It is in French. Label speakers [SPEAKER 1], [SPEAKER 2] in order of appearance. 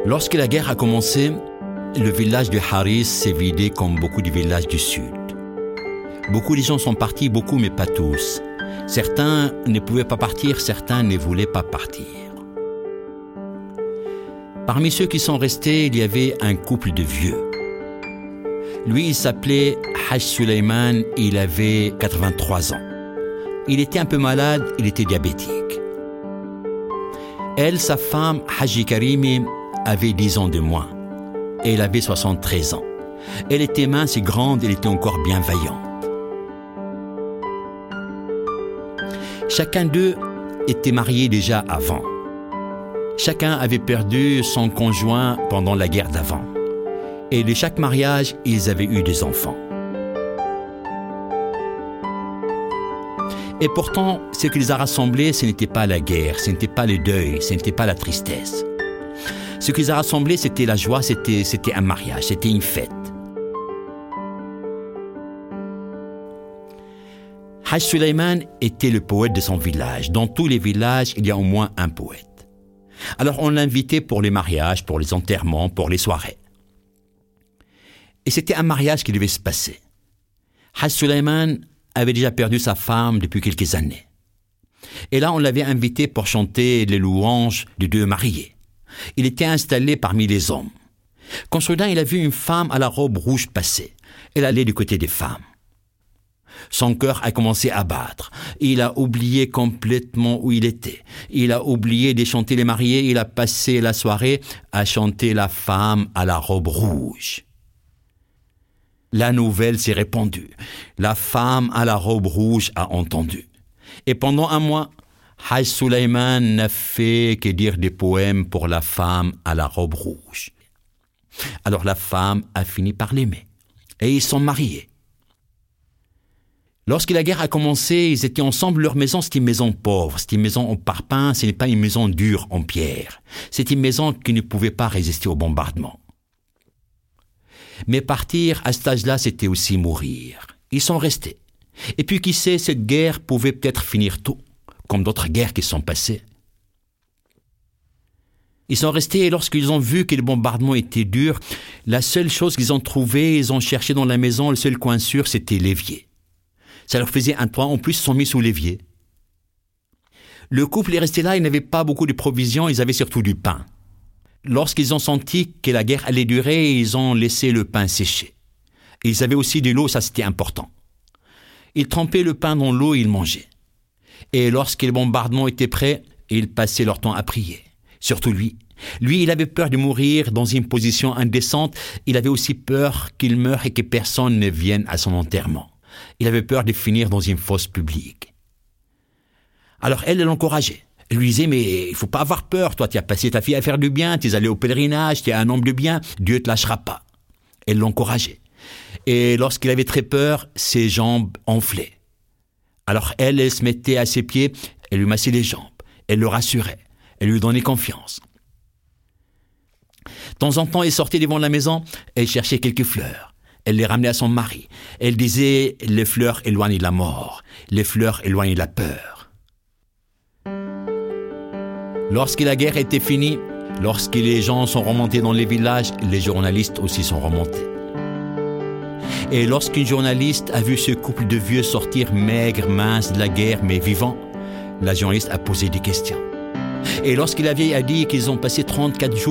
[SPEAKER 1] Lorsque la guerre a commencé, le village de Haris s'est vidé comme beaucoup de villages du sud. Beaucoup de gens sont partis, beaucoup mais pas tous. Certains ne pouvaient pas partir, certains ne voulaient pas partir. Parmi ceux qui sont restés, il y avait un couple de vieux. Lui, il s'appelait Haj Suleiman, il avait 83 ans. Il était un peu malade, il était diabétique. Elle, sa femme, Haji Karimi, avait 10 ans de moins. Et elle avait 73 ans. Elle était mince et grande, elle était encore bien vaillante. Chacun d'eux était marié déjà avant. Chacun avait perdu son conjoint pendant la guerre d'avant. Et de chaque mariage, ils avaient eu des enfants. Et pourtant, ce qui les a rassemblés, ce n'était pas la guerre, ce n'était pas le deuil, ce n'était pas la tristesse. Ce qui les a rassemblés, c'était la joie, c'était un mariage, c'était une fête. Haj Suleiman était le poète de son village. Dans tous les villages, il y a au moins un poète. Alors on l'invitait pour les mariages, pour les enterrements, pour les soirées. Et c'était un mariage qui devait se passer. Haj Suleiman avait déjà perdu sa femme depuis quelques années. Et là, on l'avait invité pour chanter les louanges de deux mariés. Il était installé parmi les hommes. Quand soudain, il a vu une femme à la robe rouge passer. Elle allait du côté des femmes. Son cœur a commencé à battre. Il a oublié complètement où il était. Il a oublié de chanter les mariés. Il a passé la soirée à chanter la femme à la robe rouge. La nouvelle s'est répandue. La femme à la robe rouge a entendu. Et pendant un mois, Haj Suleiman n'a fait que dire des poèmes pour la femme à la robe rouge. Alors la femme a fini par l'aimer. Et ils sont mariés. Lorsque la guerre a commencé, ils étaient ensemble. Leur maison, c'était une maison pauvre. C'était une maison en parpaing. Ce n'est pas une maison dure en pierre. C'est une maison qui ne pouvait pas résister au bombardement. Mais partir à cet âge-là, c'était aussi mourir. Ils sont restés. Et puis qui sait, cette guerre pouvait peut-être finir tôt, comme d'autres guerres qui sont passées. Ils sont restés et lorsqu'ils ont vu que le bombardement était dur, la seule chose qu'ils ont trouvée, ils ont cherché dans la maison, le seul coin sûr, c'était l'évier. Ça leur faisait un toit, en plus ils sont mis sous l'évier. Le couple est resté là, ils n'avaient pas beaucoup de provisions, ils avaient surtout du pain. Lorsqu'ils ont senti que la guerre allait durer, ils ont laissé le pain sécher. Et ils avaient aussi de l'eau, ça c'était important. Ils trempaient le pain dans l'eau et ils mangeaient. Et lorsque le bombardement était prêt, ils passaient leur temps à prier. Surtout lui. Lui, il avait peur de mourir dans une position indécente. Il avait aussi peur qu'il meure et que personne ne vienne à son enterrement. Il avait peur de finir dans une fosse publique. Alors elle l'encourageait. Elle lui disait, mais il faut pas avoir peur, toi, tu as passé ta vie à faire du bien, tu es allé au pèlerinage, tu es un homme de bien, Dieu te lâchera pas. Elle l'encourageait. Et lorsqu'il avait très peur, ses jambes enflaient. Alors elle se mettait à ses pieds, elle lui massait les jambes, elle le rassurait, elle lui donnait confiance. De temps en temps, elle sortait devant la maison, elle cherchait quelques fleurs. Elle les ramenait à son mari. Elle disait, les fleurs éloignent la mort, les fleurs éloignent la peur. Lorsque la guerre était finie, lorsque les gens sont remontés dans les villages, les journalistes aussi sont remontés. Et lorsqu'une journaliste a vu ce couple de vieux sortir maigres, minces de la guerre, mais vivants, la journaliste a posé des questions. Et lorsque la vieille a dit qu'ils ont passé 34 jours